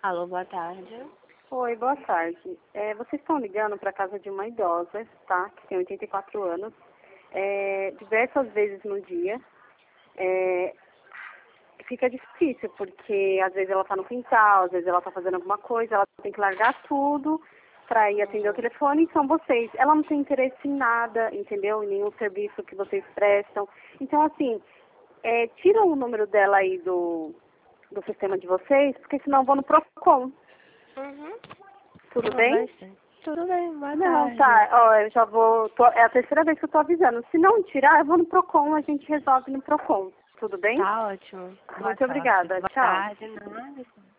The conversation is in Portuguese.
Alô, boa tarde. Oi, boa tarde. Vocês estão ligando para a casa de uma idosa, tá? Que tem 84 anos. Diversas vezes no dia. Fica difícil, porque às vezes ela está no quintal, às vezes ela está fazendo alguma coisa, ela tem que largar tudo para ir atender o telefone, e são vocês. Ela não tem interesse em nada, entendeu? Em nenhum serviço que vocês prestam. Então, assim, tira o número dela aí do sistema de vocês, porque senão eu vou no Procon. Uhum. Tudo bem? Tudo bem, boa Não, tarde. tá. Ó, eu já vou. É a terceira vez que eu tô avisando. Se não tirar, eu vou no Procon, a gente resolve no Procon. Tudo bem? Tá ótimo. Boa Muito sorte. obrigada. Boa Tchau. tarde, nada.